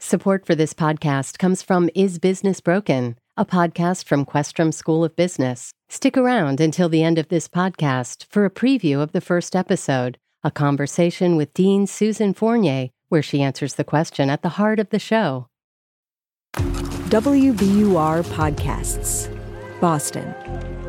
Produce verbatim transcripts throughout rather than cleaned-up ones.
Support for this podcast comes from Is Business Broken, a podcast from Questrom School of Business. Stick around until the end of this podcast for a preview of the first episode, a conversation with Dean Susan Fournier, where she answers the question at the heart of the show. W B U R Podcasts, Boston.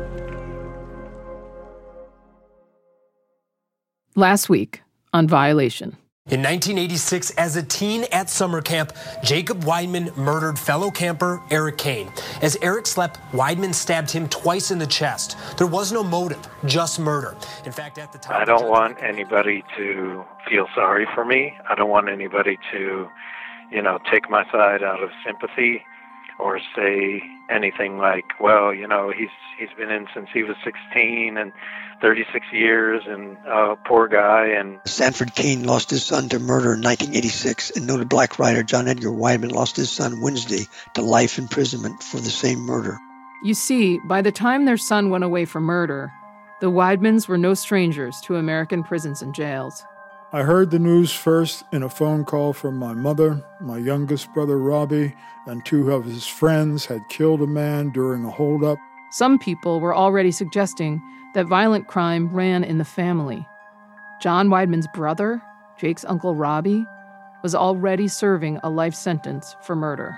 Last week on Violation. In nineteen eighty-six, as a teen at summer camp, Jacob Weidman murdered fellow camper Eric Kane. As Eric slept, Weidman stabbed him twice in the chest. There was no motive, just murder. In fact, at the time... I don't want anybody to feel sorry for me. I don't want anybody to, you know, take my side out of sympathy or say anything like, well, you know, he's he's been in since he was sixteen and thirty-six years and uh, poor guy. And Sanford Kane lost his son to murder in nineteen eighty-six, and noted black writer John Edgar Weidman lost his son Wednesday to life imprisonment for the same murder. You see, by the time their son went away for murder, the Weidmans were no strangers to American prisons and jails. I heard the news first in a phone call from my mother. My youngest brother, Robbie, and two of his friends had killed a man during a holdup. Some people were already suggesting that violent crime ran in the family. John Weidman's brother, Jake's uncle Robbie, was already serving a life sentence for murder.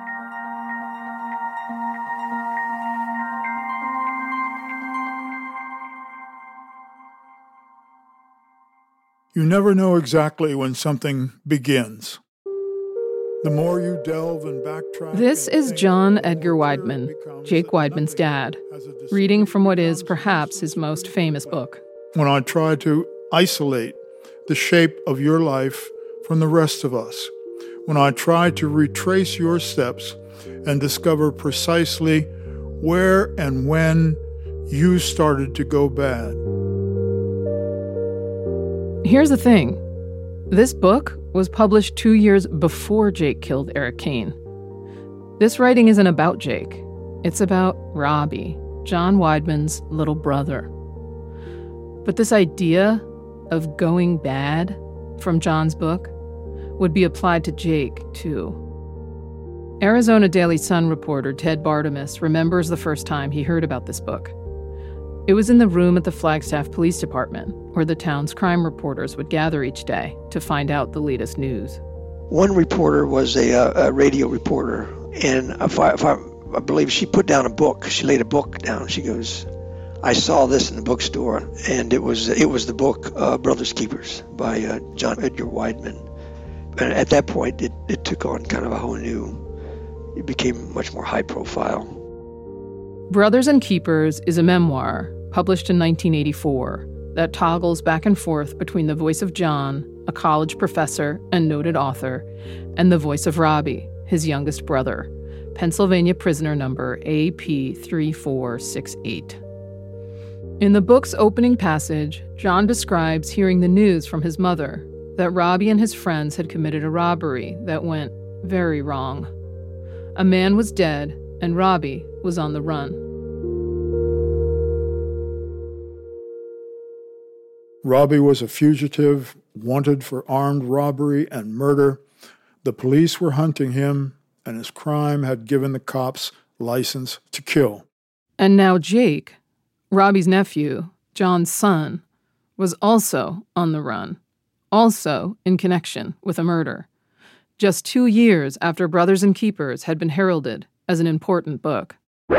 You never know exactly when something begins. The more you delve and backtrack... This is John Edgar Weidman, Jake Weidman's dad, reading from what is perhaps his most famous book. When I try to isolate the shape of your life from the rest of us, when I try to retrace your steps and discover precisely where and when you started to go bad. Here's the thing. This book was published two years before Jake killed Eric Kane. This writing isn't about Jake. It's about Robbie, John Weidman's little brother. But this idea of going bad from John's book would be applied to Jake, too. Arizona Daily Sun reporter Ted Bartemus remembers the first time he heard about this book. It was in the room at the Flagstaff Police Department, where the town's crime reporters would gather each day to find out the latest news. One reporter was a, a radio reporter, and if I, if I, I believe she put down a book. She laid a book down. She goes, I saw this in the bookstore, and it was it was the book uh, Brothers Keepers by uh, John Edgar Weidman. And at that point, it, it took on kind of a whole new, it became much more high profile. Brothers and Keepers is a memoir published in nineteen eighty-four that toggles back and forth between the voice of John, a college professor and noted author, and the voice of Robbie, his youngest brother, Pennsylvania prisoner number A P three four six eight. In the book's opening passage, John describes hearing the news from his mother that Robbie and his friends had committed a robbery that went very wrong. A man was dead, and Robbie was on the run. Robbie was a fugitive, wanted for armed robbery and murder. The police were hunting him, and his crime had given the cops license to kill. And now Jake, Robbie's nephew, John's son, was also on the run, also in connection with a murder, just two years after Brothers and Keepers had been heralded as an important book.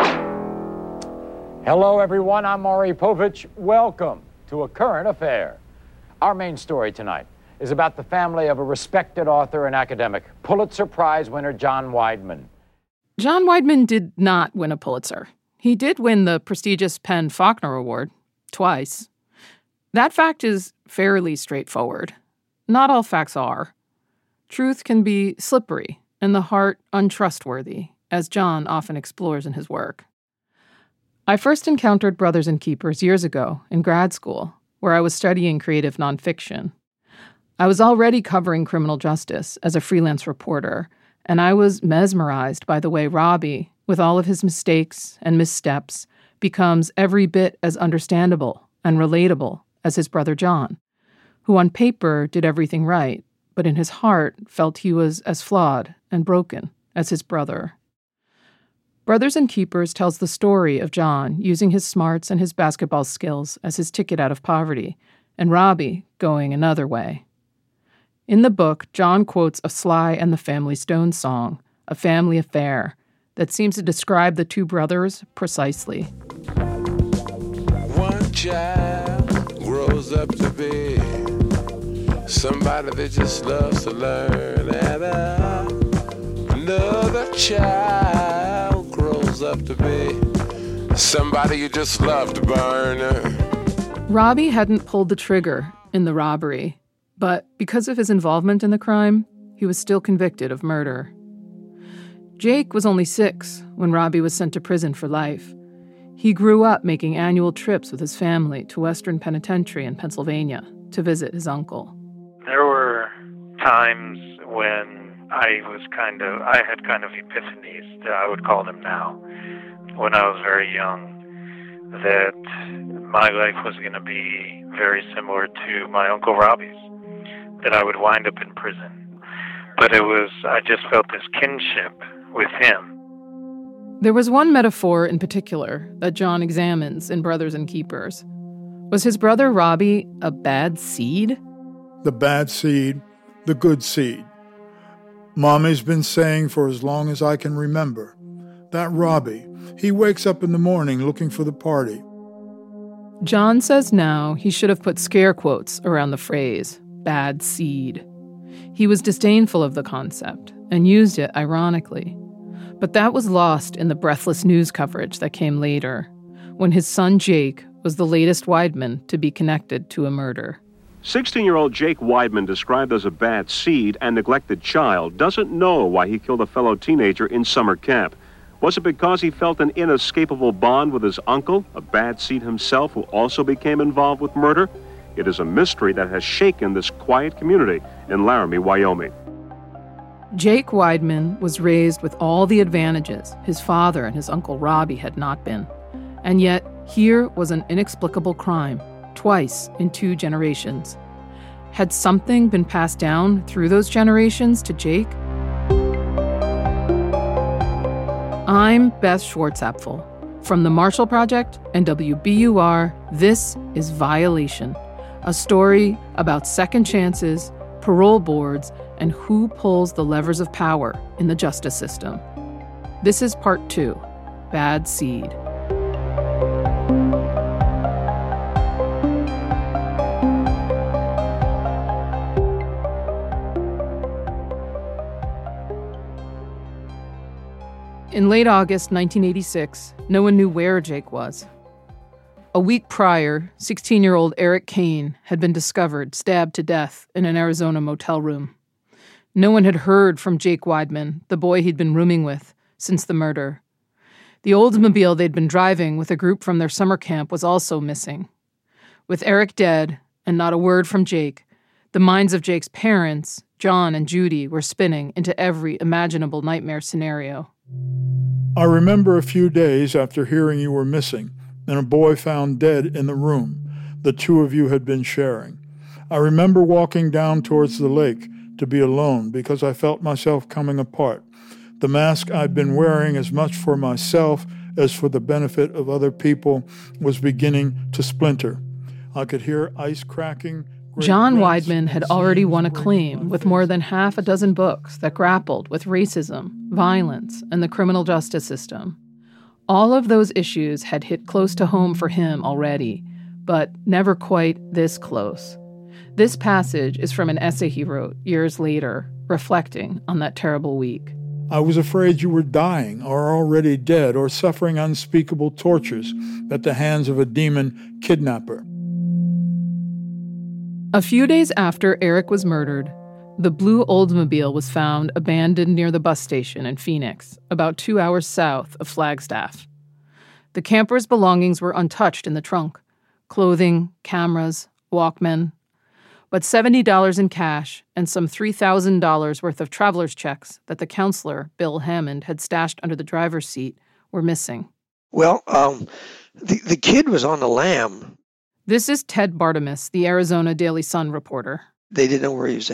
Hello, everyone. I'm Maury Povich. Welcome to A Current Affair. Our main story tonight is about the family of a respected author and academic, Pulitzer Prize winner John Weidman. John Weidman did not win a Pulitzer. He did win the prestigious Penn Faulkner Award twice. That fact is fairly straightforward. Not all facts are. Truth can be slippery and the heart untrustworthy, as John often explores in his work. I first encountered Brothers and Keepers years ago in grad school, where I was studying creative nonfiction. I was already covering criminal justice as a freelance reporter, and I was mesmerized by the way Robbie, with all of his mistakes and missteps, becomes every bit as understandable and relatable as his brother John, who on paper did everything right, but in his heart felt he was as flawed and broken as his brother. Brothers and Keepers tells the story of John using his smarts and his basketball skills as his ticket out of poverty, and Robbie going another way. In the book, John quotes a Sly and the Family Stone song, A Family Affair, that seems to describe the two brothers precisely. One child grows up to be somebody that just loves to learn, and uh, another child grows up to be somebody you just love to burn. Robbie hadn't pulled the trigger in the robbery, but because of his involvement in the crime, he was still convicted of murder. Jake was only six when Robbie was sent to prison for life. He grew up making annual trips with his family to Western Penitentiary in Pennsylvania to visit his uncle. There were times when I was kind of, I had kind of epiphanies, I would call them now, when I was very young, that my life was going to be very similar to my Uncle Robbie's, that I would wind up in prison. But it was, I just felt this kinship with him. There was one metaphor in particular that John examines in Brothers and Keepers. Was his brother Robbie a bad seed? The bad seed, the good seed. Mommy's been saying for as long as I can remember. That Robbie, he wakes up in the morning looking for the party. John says now he should have put scare quotes around the phrase, bad seed. He was disdainful of the concept and used it ironically. But that was lost in the breathless news coverage that came later, when his son Jake was the latest Weidman to be connected to a murder. sixteen-year-old Jake Weidman, described as a bad seed and neglected child, doesn't know why he killed a fellow teenager in summer camp. Was it because he felt an inescapable bond with his uncle, a bad seed himself who also became involved with murder? It is a mystery that has shaken this quiet community in Laramie, Wyoming. Jake Weidman was raised with all the advantages his father and his uncle Robbie had not been. And yet, here was an inexplicable crime, twice in two generations. Had something been passed down through those generations to Jake? I'm Beth Schwartzapfel. From the Marshall Project and W B U R, this is Violation, a story about second chances, parole boards, and who pulls the levers of power in the justice system. This is part two, Bad Seed. In late August nineteen eighty-six, no one knew where Jake was. A week prior, sixteen-year-old Eric Kane had been discovered stabbed to death in an Arizona motel room. No one had heard from Jake Weidman, the boy he'd been rooming with, since the murder. The Oldsmobile they'd been driving with a group from their summer camp was also missing. With Eric dead and not a word from Jake, the minds of Jake's parents, John and Judy, were spinning into every imaginable nightmare scenario. I remember a few days after hearing you were missing, and a boy found dead in the room the two of you had been sharing. I remember walking down towards the lake to be alone because I felt myself coming apart. The mask I'd been wearing as much for myself as for the benefit of other people was beginning to splinter. I could hear ice cracking. John Weidman had already won acclaim with more than half a dozen books that grappled with racism, violence, and the criminal justice system. All of those issues had hit close to home for him already, but never quite this close. This passage is from an essay he wrote years later, reflecting on that terrible week. I was afraid you were dying or already dead or suffering unspeakable tortures at the hands of a demon kidnapper. A few days after Eric was murdered, the blue Oldsmobile was found abandoned near the bus station in Phoenix, about two hours south of Flagstaff. The camper's belongings were untouched in the trunk: clothing, cameras, Walkman. But seventy dollars in cash and some three thousand dollars worth of traveler's checks that the counselor, Bill Hammond, had stashed under the driver's seat were missing. Well, um, the, the kid was on the lam. This is Ted Bartemus, the Arizona Daily Sun reporter. They didn't know where he was at.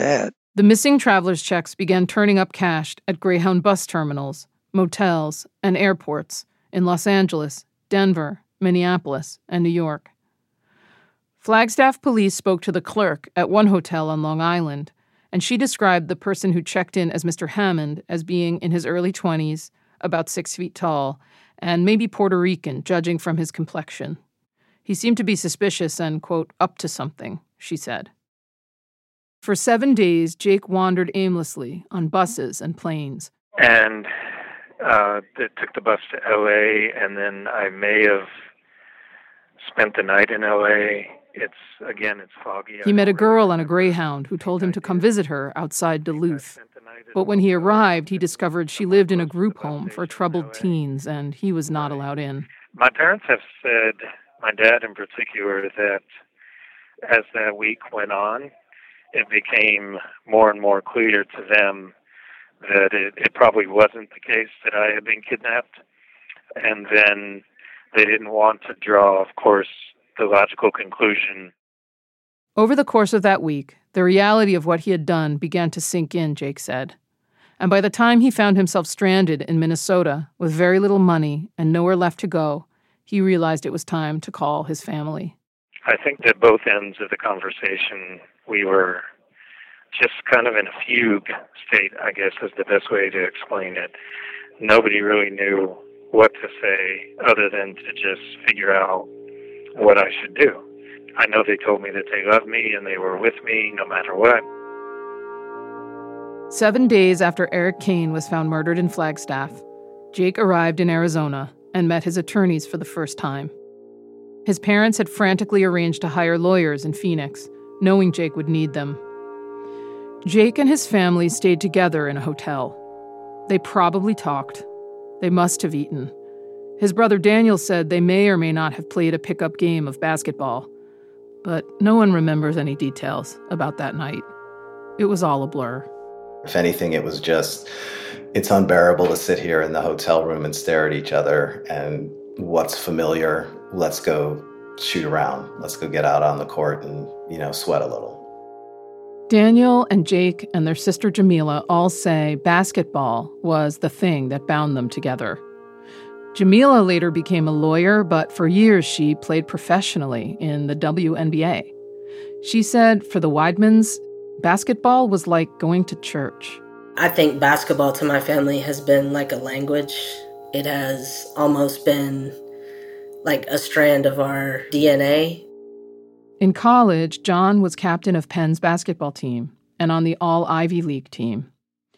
The missing traveler's checks began turning up cash at Greyhound bus terminals, motels, and airports in Los Angeles, Denver, Minneapolis, and New York. Flagstaff police spoke to the clerk at one hotel on Long Island, and she described the person who checked in as Mister Hammond as being in his early twenties, about six feet tall, and maybe Puerto Rican, judging from his complexion. He seemed to be suspicious and, quote, up to something, she said. For seven days, Jake wandered aimlessly on buses and planes. And uh, they took the bus to L A, and then I may have spent the night in L A. It's, again, it's foggy. He met a girl on a Greyhound who told him to come visit her outside Duluth. But when he arrived, he discovered she lived in a group home for troubled teens, and he was not allowed in. My parents have said, my dad in particular, that as that week went on, it became more and more clear to them that it, it probably wasn't the case that I had been kidnapped. And then they didn't want to draw, of course, the logical conclusion. Over the course of that week, the reality of what he had done began to sink in, Jake said. And by the time he found himself stranded in Minnesota with very little money and nowhere left to go, he realized it was time to call his family. I think that both ends of the conversation, we were just kind of in a fugue state, I guess is the best way to explain it. Nobody really knew what to say other than to just figure out what I should do. I know they told me that they loved me and they were with me no matter what. Seven days after Eric Kane was found murdered in Flagstaff, Jake arrived in Arizona and met his attorneys for the first time. His parents had frantically arranged to hire lawyers in Phoenix, knowing Jake would need them. Jake and his family stayed together in a hotel. They probably talked. They must have eaten. His brother Daniel said they may or may not have played a pickup game of basketball, but no one remembers any details about that night. It was all a blur. If anything, it was just, it's unbearable to sit here in the hotel room and stare at each other, and what's familiar, let's go shoot around. Let's go get out on the court and, you know, sweat a little. Daniel and Jake and their sister Jamila all say basketball was the thing that bound them together. Jamila later became a lawyer, but for years she played professionally in the W N B A. She said for the Weidmans, basketball was like going to church. I think basketball to my family has been like a language. It has almost been like a strand of our D N A. In college, John was captain of Penn's basketball team and on the All-Ivy League team.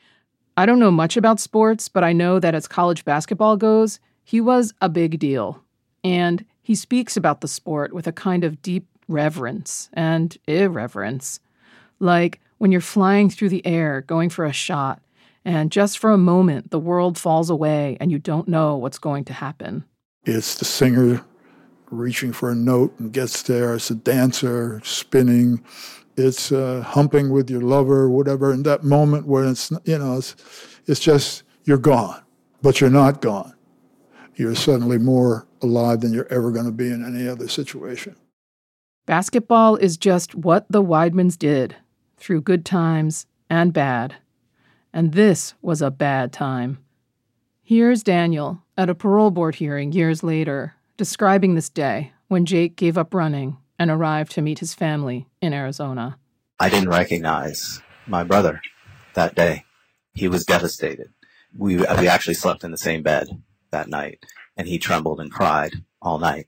I don't know much about sports, but I know that as college basketball goes, he was a big deal. And he speaks about the sport with a kind of deep reverence and irreverence. Like when you're flying through the air, going for a shot, and just for a moment, the world falls away and you don't know what's going to happen. It's the singer reaching for a note and gets there. It's a dancer spinning. It's uh, humping with your lover, whatever. In that moment where it's, you know, it's, it's just, you're gone, but you're not gone. You're suddenly more alive than you're ever going to be in any other situation. Basketball is just what the Weidmans did through good times and bad. And this was a bad time. Here's Daniel at a parole board hearing years later, describing this day when Jake gave up running and arrived to meet his family in Arizona. I didn't recognize my brother that day. He was devastated. We, we actually slept in the same bed that night, and he trembled and cried all night.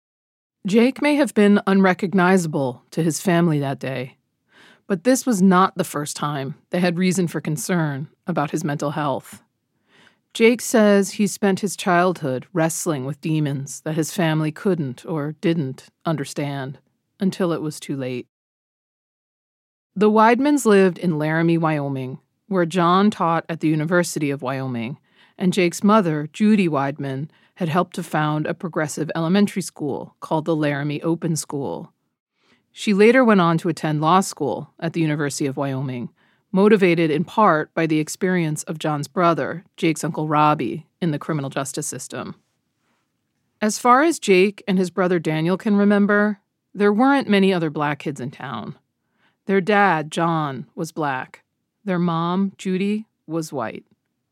Jake may have been unrecognizable to his family that day, but this was not the first time they had reason for concern about his mental health. Jake says he spent his childhood wrestling with demons that his family couldn't or didn't understand until it was too late. The Weidmans lived in Laramie, Wyoming, where John taught at the University of Wyoming, and Jake's mother, Judy Weidman, had helped to found a progressive elementary school called the Laramie Open School. She later went on to attend law school at the University of Wyoming, motivated in part by the experience of John's brother, Jake's Uncle Robbie, in the criminal justice system. As far as Jake and his brother Daniel can remember, there weren't many other black kids in town. Their dad, John, was black, Their mom, Judy, was white.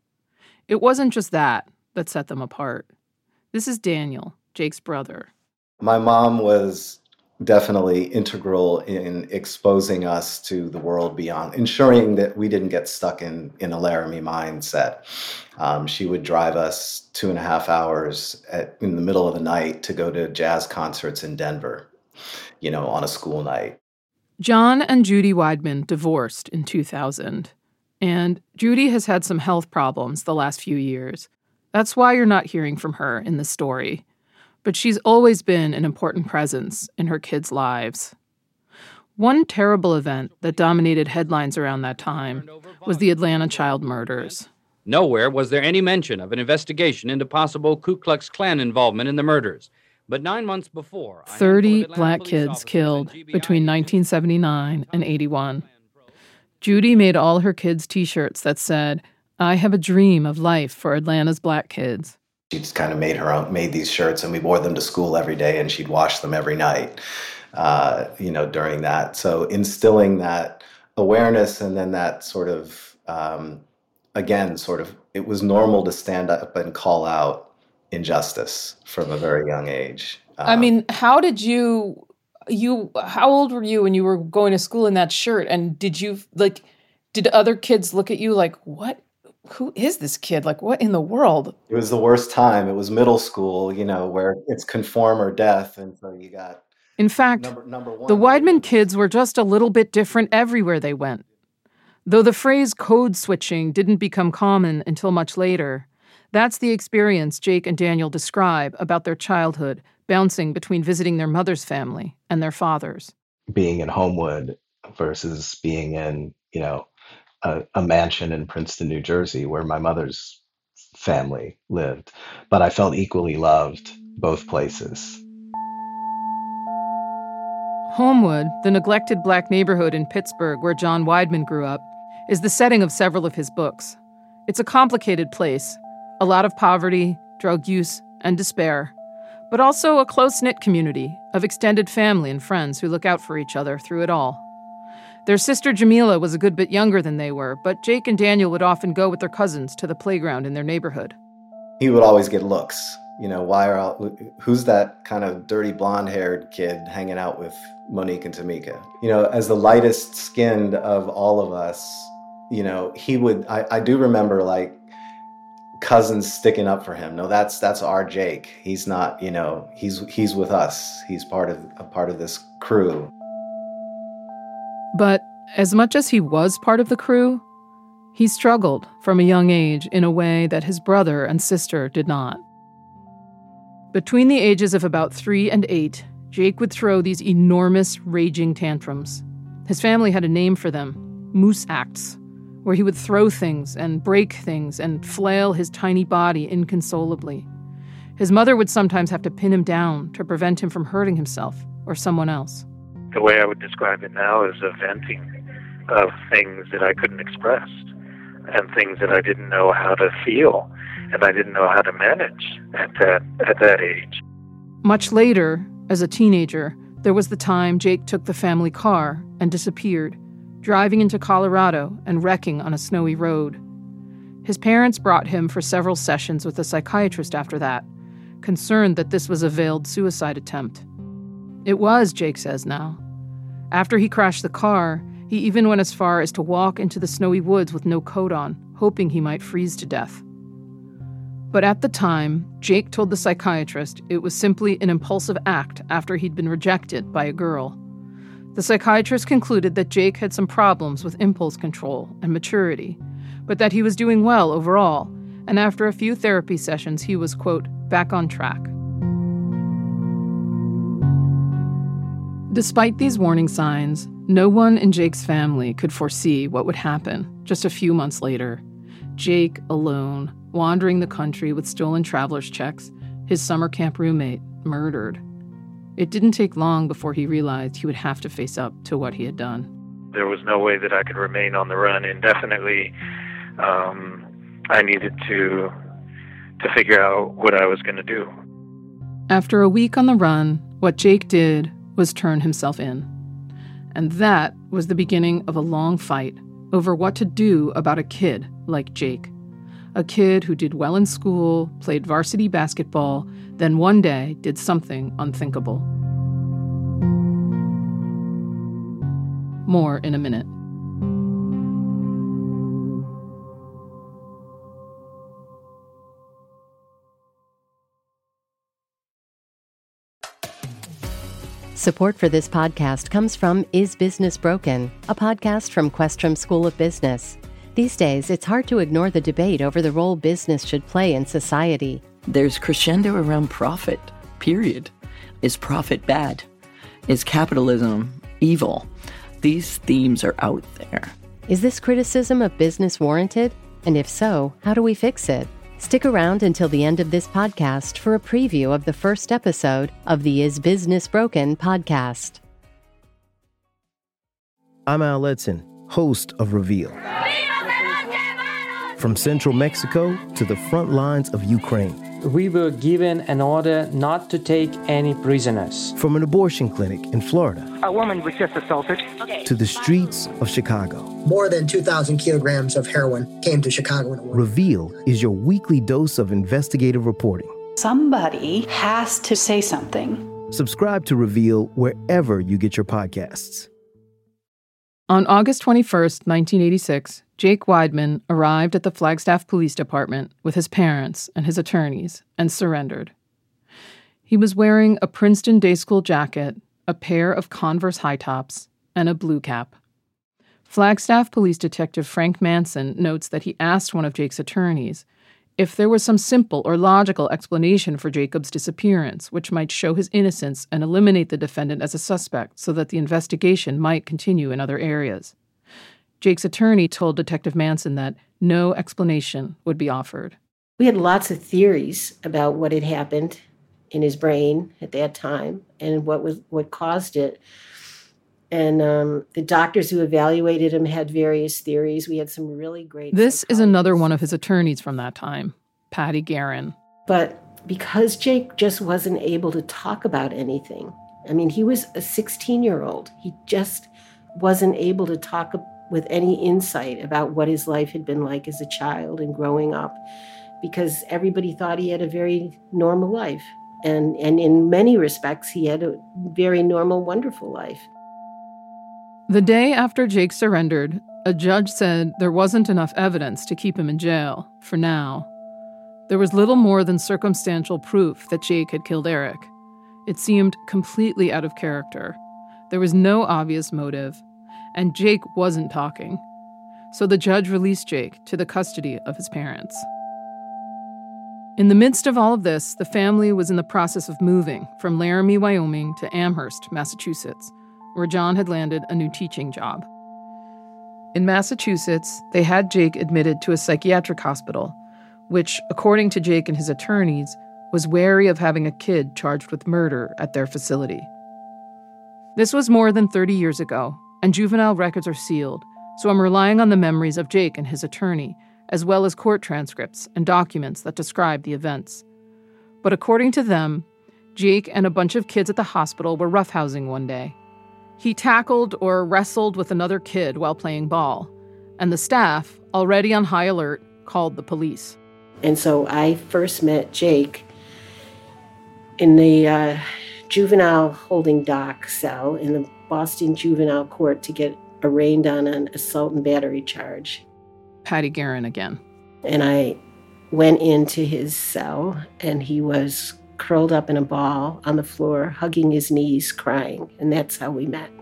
It wasn't just that that set them apart. This is Daniel, Jake's brother. My mom was definitely integral in exposing us to the world beyond, ensuring that we didn't get stuck in, in a Laramie mindset. Um, she would drive us two and a half hours at, in the middle of the night to go to jazz concerts in Denver, you know, on a school night. John and Judy Weidman divorced in two thousand, and Judy has had some health problems the last few years. That's why you're not hearing from her in this story. But she's always been an important presence in her kids' lives. One terrible event that dominated headlines around that time was the Atlanta child murders. Nowhere was there any mention of an investigation into possible Ku Klux Klan involvement in the murders. But nine months before... thirty black kids killed between nineteen seventy-nine and eighty-one. Judy made all her kids' T-shirts that said, "I have a dream of life for Atlanta's black kids." She just kind of made her own, made these shirts, and we wore them to school every day, and she'd wash them every night, uh, you know, during that. So instilling that awareness and then that sort of, um, again, sort of, it was normal to stand up and call out injustice from a very young age. Um, I mean, how did you, you, how old were you when you were going to school in that shirt? And did you, like, did other kids look at you like, what? Who is this kid? Like, what in the world? It was the worst time. It was middle school, you know, where it's conform or death. And so you got... In fact, number, number one, the Weidman kids were just a little bit different everywhere they went. Though the phrase code switching didn't become common until much later, that's the experience Jake and Daniel describe about their childhood, bouncing between visiting their mother's family and their father's. Being in Homewood versus being in, you know, A, a mansion in Princeton, New Jersey, where my mother's family lived. But I felt equally loved both places. Homewood, the neglected black neighborhood in Pittsburgh where John Weidman grew up, is the setting of several of his books. It's a complicated place, a lot of poverty, drug use, and despair, but also a close-knit community of extended family and friends who look out for each other through it all. Their sister Jamila was a good bit younger than they were, but Jake and Daniel would often go with their cousins to the playground in their neighborhood. He would always get looks. You know, why are all, who's that kind of dirty blonde-haired kid hanging out with Monique and Tamika? You know, as the lightest skinned of all of us, you know, he would, I, I do remember like cousins sticking up for him. No, that's that's our Jake. He's not, you know, he's he's with us. He's part of a part of this crew. But as much as he was part of the crew, he struggled from a young age in a way that his brother and sister did not. Between the ages of about three and eight, Jake would throw these enormous, raging tantrums. His family had a name for them, moose acts, where he would throw things and break things and flail his tiny body inconsolably. His mother would sometimes have to pin him down to prevent him from hurting himself or someone else. The way I would describe it now is a venting of things that I couldn't express and things that I didn't know how to feel and I didn't know how to manage at that, at that age. Much later, as a teenager, there was the time Jake took the family car and disappeared, driving into Colorado and wrecking on a snowy road. His parents brought him for several sessions with a psychiatrist after that, concerned that this was a veiled suicide attempt. It was, Jake says now. After he crashed the car, he even went as far as to walk into the snowy woods with no coat on, hoping he might freeze to death. But at the time, Jake told the psychiatrist it was simply an impulsive act after he'd been rejected by a girl. The psychiatrist concluded that Jake had some problems with impulse control and maturity, but that he was doing well overall, and after a few therapy sessions, he was, quote, back on track. Despite these warning signs, no one in Jake's family could foresee what would happen just a few months later. Jake, alone, wandering the country with stolen traveler's checks, his summer camp roommate, murdered. It didn't take long before he realized he would have to face up to what he had done. There was no way that I could remain on the run indefinitely. Um, I needed to to figure out what I was going to do. After a week on the run, what Jake did was turn himself in. And that was the beginning of a long fight over what to do about a kid like Jake. A kid who did well in school, played varsity basketball, then one day did something unthinkable. More in a minute. Support for this podcast comes from Is Business Broken, a podcast from Questrom School of Business. These days, it's hard to ignore the debate over the role business should play in society. There's crescendo around profit, period. Is profit bad? Is capitalism evil? These themes are out there. Is this criticism of business warranted? And if so, how do we fix it? Stick around until the end of this podcast for a preview of the first episode of the Is Business Broken podcast. I'm Al Letson, host of Reveal. From central Mexico to the front lines of Ukraine. We were given an order not to take any prisoners. From an abortion clinic in Florida. A woman was just assaulted. To the streets of Chicago. More than two thousand kilograms of heroin came to Chicago in a week. Reveal is your weekly dose of investigative reporting. Somebody has to say something. Subscribe to Reveal wherever you get your podcasts. On August twenty-first, nineteen eighty-six, Jake Weidman arrived at the Flagstaff Police Department with his parents and his attorneys and surrendered. He was wearing a Princeton day school jacket, a pair of Converse high tops, and a blue cap. Flagstaff Police Detective Frank Manson notes that he asked one of Jake's attorneys if there was some simple or logical explanation for Jacob's disappearance, which might show his innocence and eliminate the defendant as a suspect so that the investigation might continue in other areas. Jake's attorney told Detective Manson that no explanation would be offered. We had lots of theories about what had happened in his brain at that time and what was what caused it. And um, the doctors who evaluated him had various theories. We had some really great... This is another one of his attorneys from that time, Patty Guerin. But because Jake just wasn't able to talk about anything, I mean, he was a sixteen-year-old. He just wasn't able to talk with any insight about what his life had been like as a child and growing up, because everybody thought he had a very normal life. And, and in many respects, he had a very normal, wonderful life. The day after Jake surrendered, a judge said there wasn't enough evidence to keep him in jail, for now. There was little more than circumstantial proof that Jake had killed Eric. It seemed completely out of character. There was no obvious motive, and Jake wasn't talking. So the judge released Jake to the custody of his parents. In the midst of all of this, the family was in the process of moving from Laramie, Wyoming to Amherst, Massachusetts, where John had landed a new teaching job. In Massachusetts, they had Jake admitted to a psychiatric hospital, which, according to Jake and his attorneys, was wary of having a kid charged with murder at their facility. This was more than thirty years ago, and juvenile records are sealed, so I'm relying on the memories of Jake and his attorney, as well as court transcripts and documents that describe the events. But according to them, Jake and a bunch of kids at the hospital were roughhousing one day. He tackled or wrestled with another kid while playing ball, and the staff, already on high alert, called the police. And so I first met Jake in the uh, juvenile holding dock cell in the Boston Juvenile Court to get arraigned on an assault and battery charge. Patty Guerin again. And I went into his cell, and he was curled up in a ball on the floor, hugging his knees, crying. And that's how we met.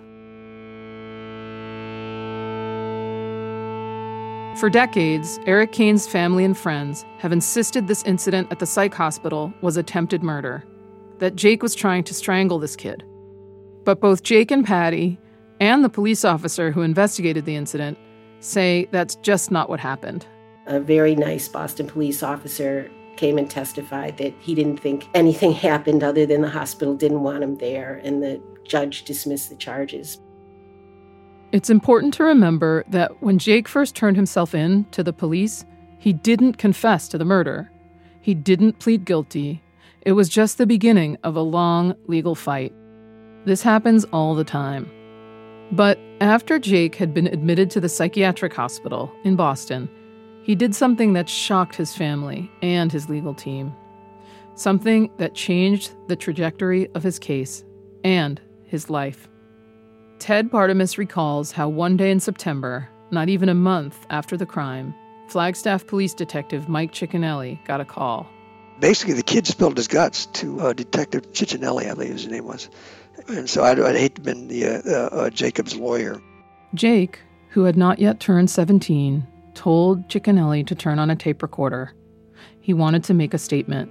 For decades, Eric Kane's family and friends have insisted this incident at the psych hospital was attempted murder, that Jake was trying to strangle this kid. But both Jake and Patty, and the police officer who investigated the incident, say that's just not what happened. A very nice Boston police officer came and testified that he didn't think anything happened other than the hospital didn't want him there, and the judge dismissed the charges. It's important to remember that when Jake first turned himself in to the police, he didn't confess to the murder. He didn't plead guilty. It was just the beginning of a long legal fight. This happens all the time. But after Jake had been admitted to the psychiatric hospital in Boston, he did something that shocked his family and his legal team. Something that changed the trajectory of his case and his life. Ted Bartemus recalls how one day in September, not even a month after the crime, Flagstaff police detective Mike Ciccinelli got a call. Basically, the kid spilled his guts to uh, Detective Ciccinelli, I believe his name was. And so I'd, I'd hate to have been the, uh, uh, Jacob's lawyer. Jake, who had not yet turned seventeen, told Ciccinelli to turn on a tape recorder. He wanted to make a statement.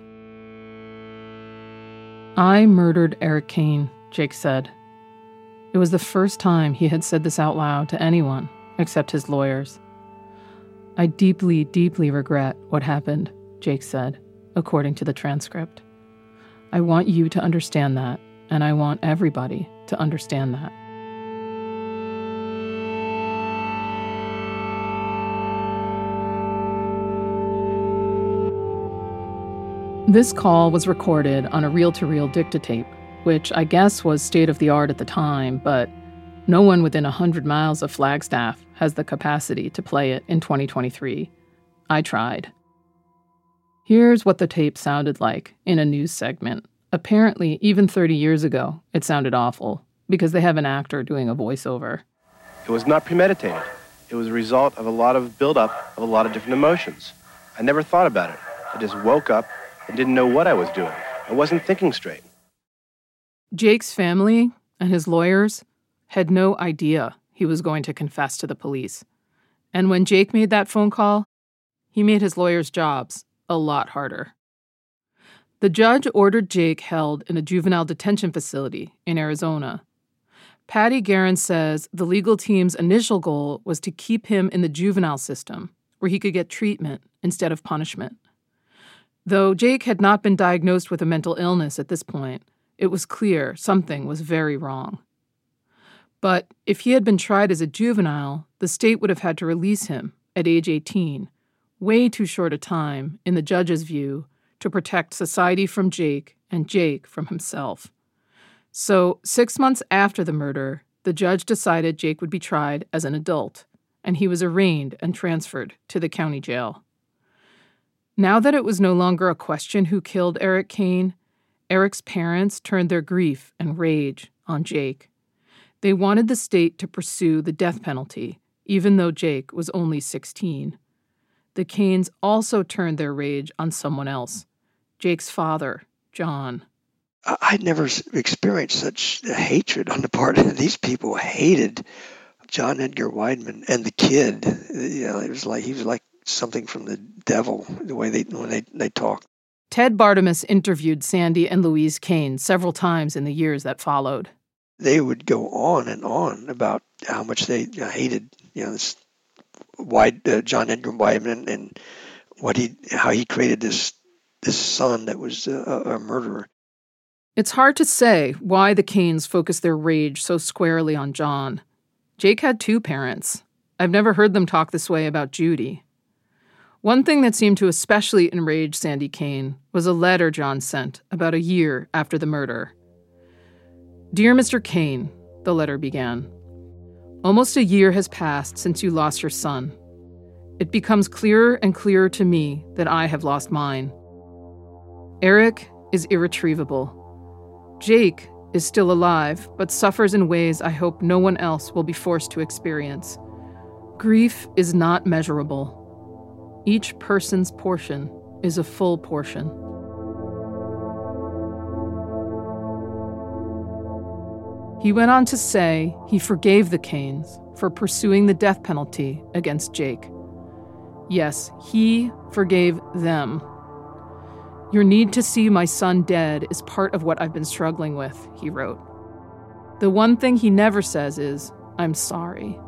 "I murdered Eric Kane," Jake said. It was the first time he had said this out loud to anyone except his lawyers. "I deeply, deeply regret what happened," Jake said, according to the transcript. "I want you to understand that, and I want everybody to understand that." This call was recorded on a reel-to-reel dictatape, which I guess was state-of-the-art at the time, but no one within one hundred miles of Flagstaff has the capacity to play it in twenty twenty-three. I tried. Here's what the tape sounded like in a news segment. Apparently, even thirty years ago, it sounded awful, because they have an actor doing a voiceover. It was not premeditated. It was a result of a lot of buildup of a lot of different emotions. I never thought about it. I just woke up and didn't know what I was doing. I wasn't thinking straight. Jake's family and his lawyers had no idea he was going to confess to the police. And when Jake made that phone call, he made his lawyers' jobs a lot harder. The judge ordered Jake held in a juvenile detention facility in Arizona. Patty Guerin says the legal team's initial goal was to keep him in the juvenile system, where he could get treatment instead of punishment. Though Jake had not been diagnosed with a mental illness at this point, it was clear something was very wrong. But if he had been tried as a juvenile, the state would have had to release him at age eighteen, way too short a time, in the judge's view, to protect society from Jake and Jake from himself. So, six months after the murder, the judge decided Jake would be tried as an adult, and he was arraigned and transferred to the county jail. Now that it was no longer a question who killed Eric Kane, Eric's parents turned their grief and rage on Jake. They wanted the state to pursue the death penalty, even though Jake was only sixteen. The Kanes also turned their rage on someone else, Jake's father, John. I'd never experienced such hatred on the part of these people. Hated John Edgar Wideman and the kid. You know, it was like he was like something from the devil, the way they when they, they talked. Ted Bartemus interviewed Sandy and Louise Kane several times in the years that followed. They would go on and on about how much they hated, you know, this Wide, uh, John Edgar Wideman and what he, how he created this this son that was uh, a murderer. It's hard to say why the Kanes focused their rage so squarely on John. Jake had two parents. I've never heard them talk this way about Judy. One thing that seemed to especially enrage Sandy Kane was a letter John sent about a year after the murder. "Dear Mister Kane," the letter began, "almost a year has passed since you lost your son. It becomes clearer and clearer to me that I have lost mine. Eric is irretrievable. Jake is still alive, but suffers in ways I hope no one else will be forced to experience. Grief is not measurable. Each person's portion is a full portion." He went on to say he forgave the Kanes for pursuing the death penalty against Jake. Yes, he forgave them. "Your need to see my son dead is part of what I've been struggling with," he wrote. The one thing he never says is, "I'm sorry."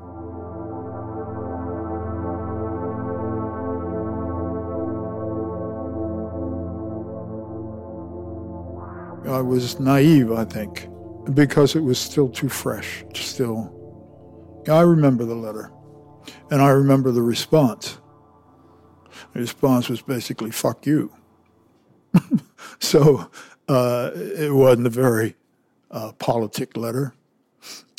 I was naive, I think, because it was still too fresh, still. I remember the letter, and I remember the response. The response was basically, "Fuck you." So uh, it wasn't a very uh, politic letter.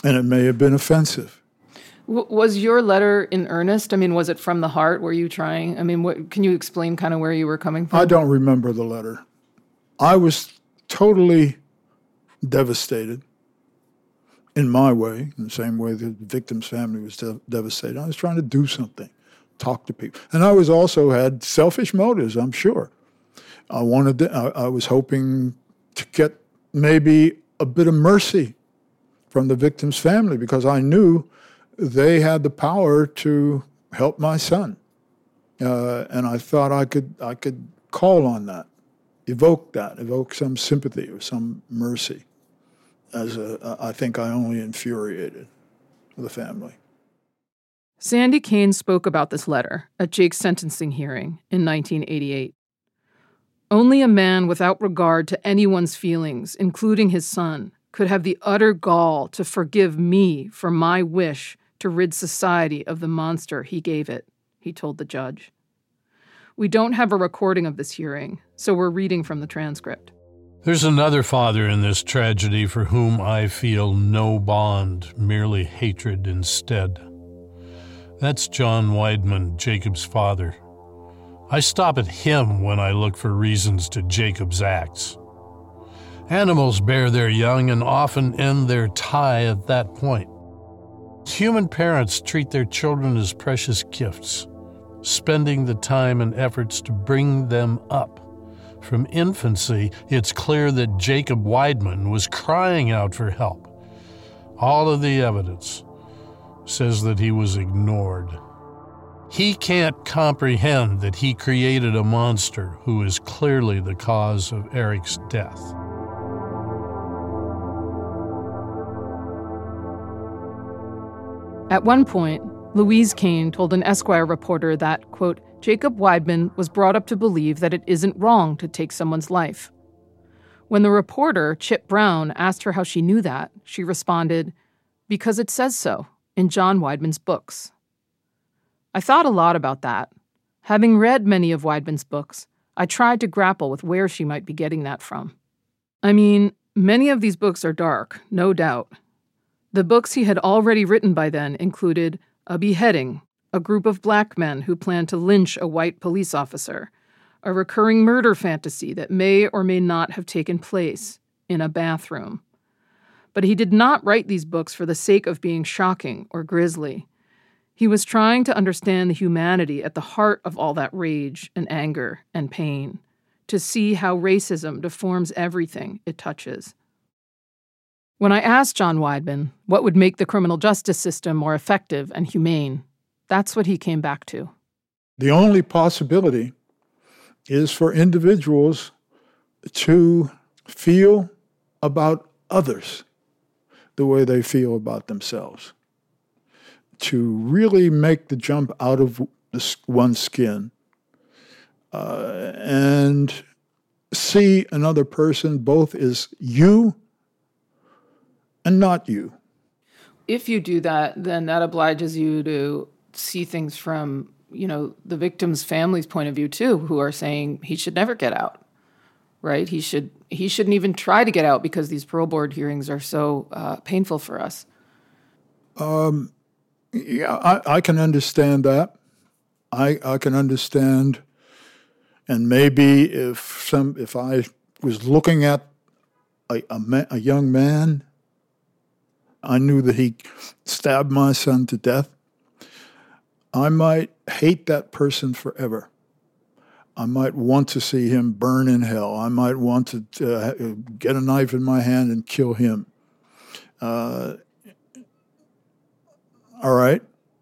And it may have been offensive. W- was your letter in earnest? I mean, was it from the heart? Were you trying? I mean, what, can you explain kind of where you were coming from? I don't remember the letter. I was totally devastated in my way, in the same way the victim's family was de- devastated. I was trying to do something, talk to people. And I was also had selfish motives, I'm sure. I wanted to, I, I was hoping to get maybe a bit of mercy from the victim's family because I knew they had the power to help my son. Uh, and I thought I could I could call on that, evoke that, evoke some sympathy or some mercy. As a, I think I only infuriated the family. Sandy Kane spoke about this letter at Jake's sentencing hearing in nineteen eighty-eight. Only a man without regard to anyone's feelings, including his son, could have the utter gall to forgive me for my wish to rid society of the monster he gave it, he told the judge. We don't have a recording of this hearing, so we're reading from the transcript. There's another father in this tragedy for whom I feel no bond, merely hatred instead. That's John Weidman, Jacob's father. I stop at him when I look for reasons to Jacob's acts. Animals bear their young and often end their tie at that point. Human parents treat their children as precious gifts, spending the time and efforts to bring them up. From infancy, it's clear that Jacob Weidman was crying out for help. All of the evidence says that he was ignored. He can't comprehend that he created a monster who is clearly the cause of Eric's death. At one point, Louise Kane told an Esquire reporter that, quote, Jacob Weidman was brought up to believe that it isn't wrong to take someone's life. When the reporter, Chip Brown, asked her how she knew that, she responded, because it says so in John Weidman's books. I thought a lot about that. Having read many of Weidman's books, I tried to grapple with where she might be getting that from. I mean, many of these books are dark, no doubt. The books he had already written by then included A Beheading, a group of black men who plan to lynch a white police officer, a recurring murder fantasy that may or may not have taken place in a bathroom. But he did not write these books for the sake of being shocking or grisly. He was trying to understand the humanity at the heart of all that rage and anger and pain, to see how racism deforms everything it touches. When I asked John Weidman what would make the criminal justice system more effective and humane, that's what he came back to. The only possibility is for individuals to feel about others the way they feel about themselves. To really make the jump out of this one's skin uh, and see another person both as you and not you. If you do that, then that obliges you to see things from, you know, the victim's family's point of view too, who are saying he should never get out, right? He should he shouldn't even try to get out because these parole board hearings are so uh, painful for us. Um, yeah, I, I can understand that. I I can understand, and maybe if some if I was looking at a a, ma- a young man, I knew that he stabbed my son to death, I might hate that person forever. I might want to see him burn in hell. I might want to uh, get a knife in my hand and kill him. Uh, all right.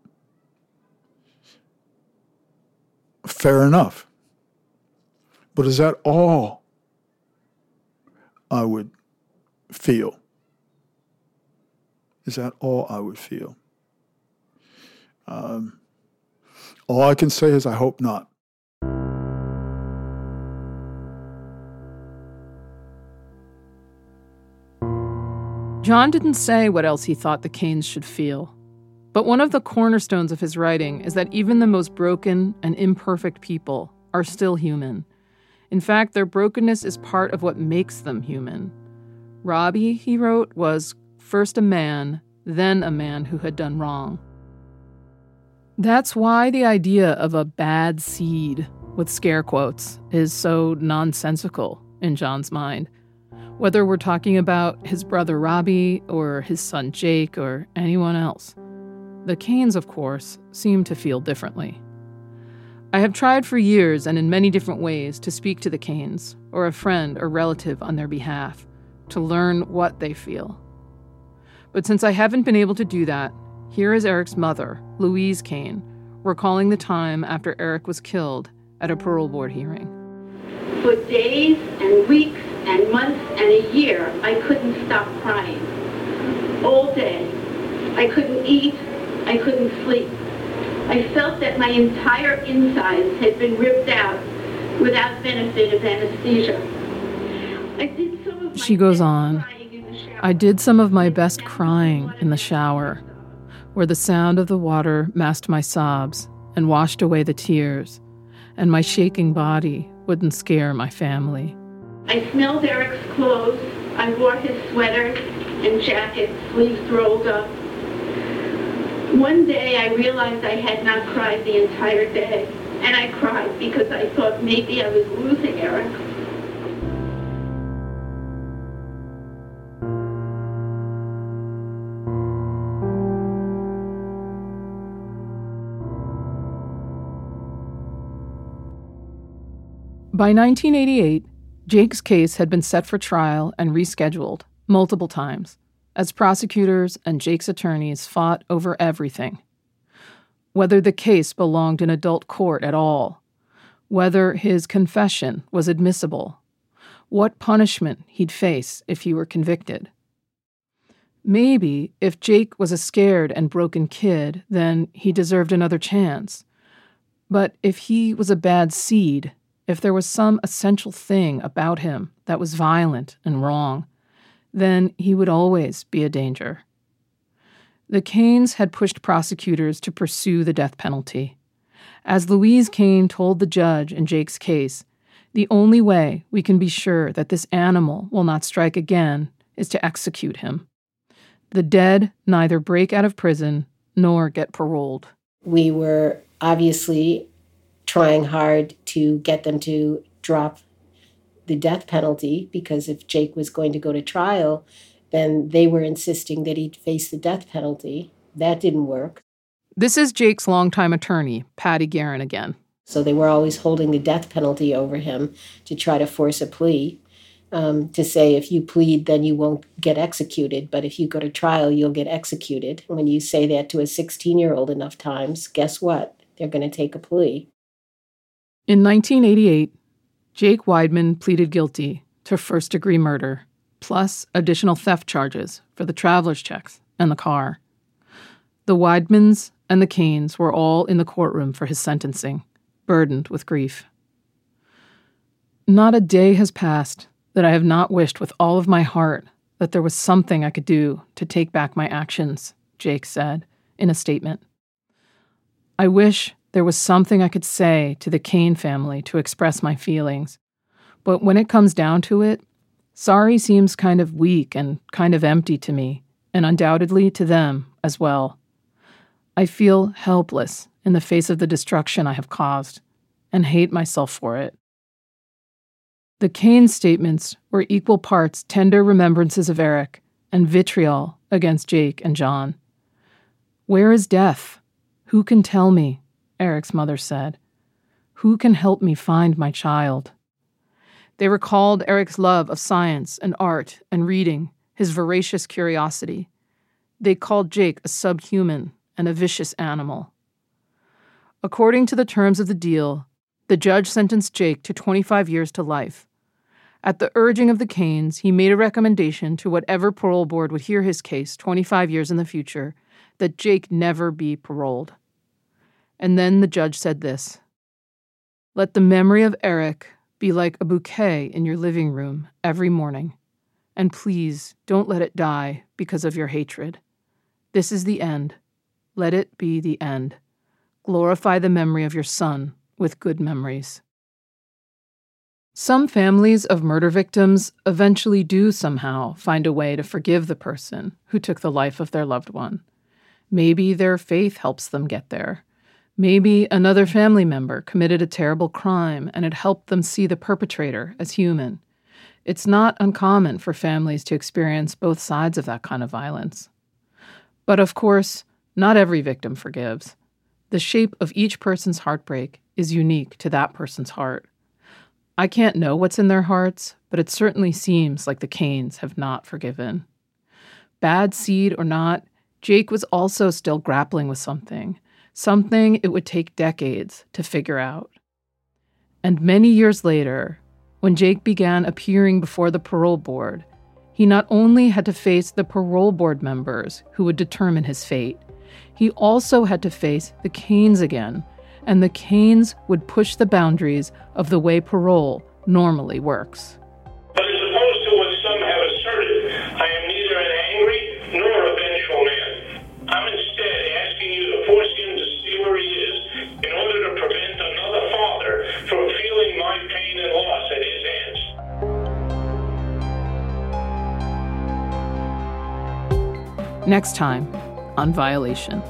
Fair enough. But is that all I would feel? Is that all I would feel? Um, all I can say is I hope not. John didn't say what else he thought the Kanes should feel. But one of the cornerstones of his writing is that even the most broken and imperfect people are still human. In fact, their brokenness is part of what makes them human. Robbie, he wrote, was first a man then a man who had done wrong. That's why the idea of a bad seed, with scare quotes, is so nonsensical in John's mind. Whether we're talking about his brother Robbie or his son Jake or anyone else. The Cains, of course, seem to feel differently. I have tried for years and in many different ways to speak to the Cains, or a friend or relative on their behalf, to learn what they feel. But since I haven't been able to do that, here is Eric's mother, Louise Cain, recalling the time after Eric was killed at a parole board hearing. For days and weeks and months and a year, I couldn't stop crying. All day. I couldn't eat. I couldn't sleep. I felt that my entire insides had been ripped out without benefit of anesthesia. I did some of my She goes on, I did some of my best crying in the shower, where the sound of the water masked my sobs and washed away the tears, and my shaking body wouldn't scare my family. I smelled Eric's clothes. I wore his sweater and jacket, sleeves rolled up. One day I realized I had not cried the entire day, and I cried because I thought maybe I was losing Eric. By nineteen eighty-eight, Jake's case had been set for trial and rescheduled multiple times, as prosecutors and Jake's attorneys fought over everything. Whether the case belonged in adult court at all, whether his confession was admissible, what punishment he'd face if he were convicted. Maybe if Jake was a scared and broken kid, then he deserved another chance. But if he was a bad seed, if there was some essential thing about him that was violent and wrong, then he would always be a danger. The Cains had pushed prosecutors to pursue the death penalty. As Louise Cain told the judge in Jake's case, the only way we can be sure that this animal will not strike again is to execute him. The dead neither break out of prison nor get paroled. We were obviously trying hard to get them to drop the death penalty, because if Jake was going to go to trial, then they were insisting that he'd face the death penalty. That didn't work. This is Jake's longtime attorney, Patty Guerin again. So they were always holding the death penalty over him to try to force a plea, um, to say if you plead, then you won't get executed, but if you go to trial, you'll get executed. When you say that to a sixteen-year-old enough times, guess what? They're going to take a plea. In nineteen eighty-eight, Jake Weidman pleaded guilty to first-degree murder, plus additional theft charges for the traveler's checks and the car. The Weidmans and the Cains were all in the courtroom for his sentencing, burdened with grief. Not a day has passed that I have not wished with all of my heart that there was something I could do to take back my actions, Jake said in a statement. I wish there was something I could say to the Cain family to express my feelings. But when it comes down to it, sorry seems kind of weak and kind of empty to me, and undoubtedly to them as well. I feel helpless in the face of the destruction I have caused, and hate myself for it. The Cain statements were equal parts tender remembrances of Eric and vitriol against Jake and John. Where is death? Who can tell me? Eric's mother said. Who can help me find my child? They recalled Eric's love of science and art and reading, his voracious curiosity. They called Jake a subhuman and a vicious animal. According to the terms of the deal, the judge sentenced Jake to twenty-five years to life. At the urging of the Cains, he made a recommendation to whatever parole board would hear his case twenty-five years in the future that Jake never be paroled. And then the judge said this: let the memory of Eric be like a bouquet in your living room every morning, and please don't let it die because of your hatred. This is the end. Let it be the end. Glorify the memory of your son with good memories. Some families of murder victims eventually do somehow find a way to forgive the person who took the life of their loved one. Maybe their faith helps them get there. Maybe another family member committed a terrible crime and it helped them see the perpetrator as human. It's not uncommon for families to experience both sides of that kind of violence. But of course, not every victim forgives. The shape of each person's heartbreak is unique to that person's heart. I can't know what's in their hearts, but it certainly seems like the Cains have not forgiven. Bad seed or not, Jake was also still grappling with something, something it would take decades to figure out. And many years later, when Jake began appearing before the parole board, he not only had to face the parole board members who would determine his fate, he also had to face the Cains again, and the Cains would push the boundaries of the way parole normally works. But as opposed to what some have asserted, I am neither an angry nor a vengeful man. I'm instead asking you to force him to see where he is in order to prevent another father from feeling my pain and loss at his hands. Next time on Violation.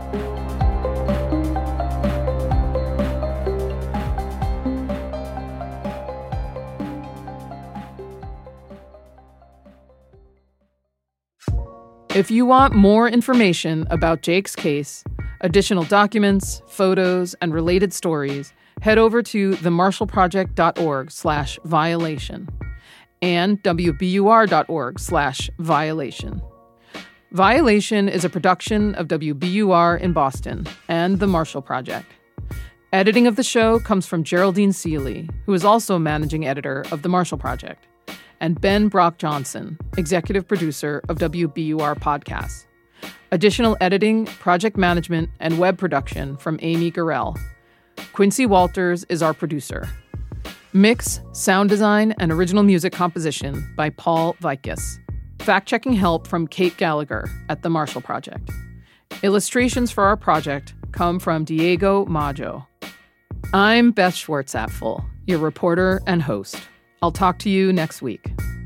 If you want more information about Jake's case, additional documents, photos, and related stories, head over to themarshallproject.org slash violation and wbur.org slash violation. Violation is a production of W B U R in Boston and The Marshall Project. Editing of the show comes from Geraldine Seeley, who is also managing editor of The Marshall Project, and Ben Brock Johnson, executive producer of W B U R Podcasts. Additional editing, project management, and web production from Amy Gurrell. Quincy Walters is our producer. Mix, sound design, and original music composition by Paul Vikis. Fact-checking help from Kate Gallagher at The Marshall Project. Illustrations for our project come from Diego Maggio. I'm Beth Schwartz-Apfel, your reporter and host. I'll talk to you next week.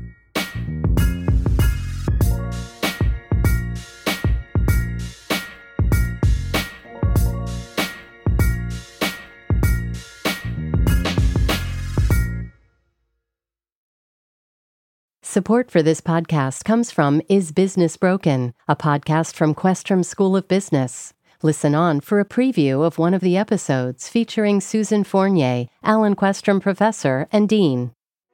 Support for this podcast comes from Is Business Broken, a podcast from Questrom School of Business. Listen on for a preview of one of the episodes featuring Susan Fournier, Alan Questrom Professor and Dean.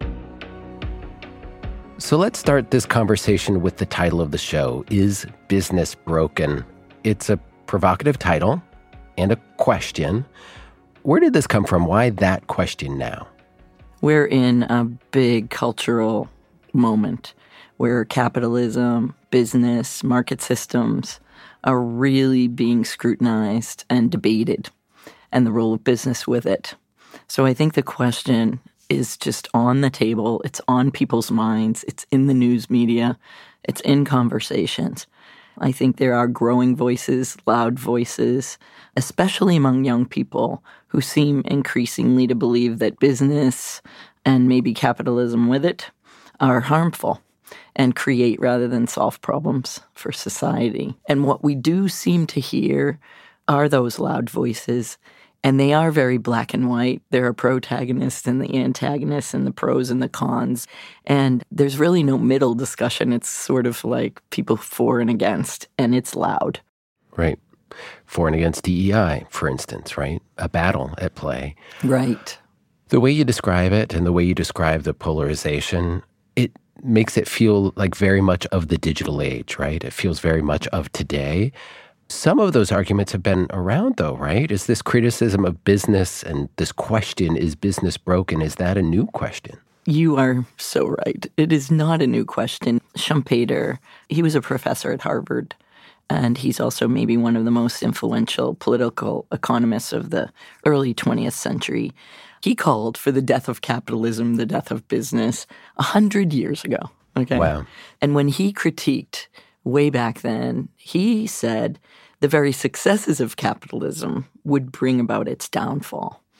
So let's start this conversation with the title of the show, Is Business Broken? It's a provocative title and a question. Where did this come from? Why that question now? We're in a big cultural moment where capitalism, business, market systems are really being scrutinized and debated, and the role of business with it. So I think the question is just on the table. It's on people's minds. It's in the news media. It's in conversations. I think there are growing voices, loud voices, especially among young people who seem increasingly to believe that business and maybe capitalism with it are harmful and create rather than solve problems for society. And what we do seem to hear are those loud voices, and they are very black and white. There are protagonists and the antagonists and the pros and the cons. And there's really no middle discussion. It's sort of like people for and against, and it's loud. Right. For and against D E I, for instance, right? A battle at play. Right. The way you describe it and the way you describe the polarization, it makes it feel like very much of the digital age, right? It feels very much of today. Some of those arguments have been around, though, right? Is this criticism of business and this question, is business broken, is that a new question? You are so right. It is not a new question. Schumpeter, he was a professor at Harvard, and he's also maybe one of the most influential political economists of the early twentieth century. He called for the death of capitalism, the death of business, a hundred years ago. Okay. Wow. And when he critiqued way back then, he said the very successes of capitalism would bring about its downfall.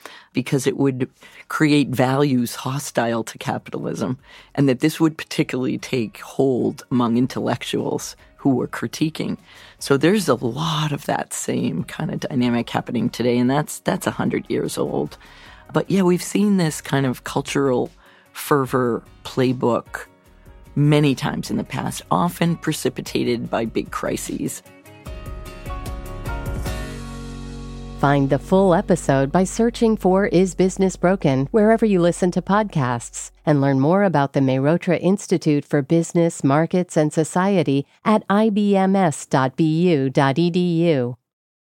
because it would create values hostile to capitalism, and that this would particularly take hold among intellectuals who were critiquing. So there's a lot of that same kind of dynamic happening today, and that's that's one hundred years old. But yeah, we've seen this kind of cultural fervor playbook many times in the past, often precipitated by big crises. Find the full episode by searching for Is Business Broken wherever you listen to podcasts, and learn more about the Mehrotra Institute for Business, Markets, and Society at I B M S dot B U dot E D U.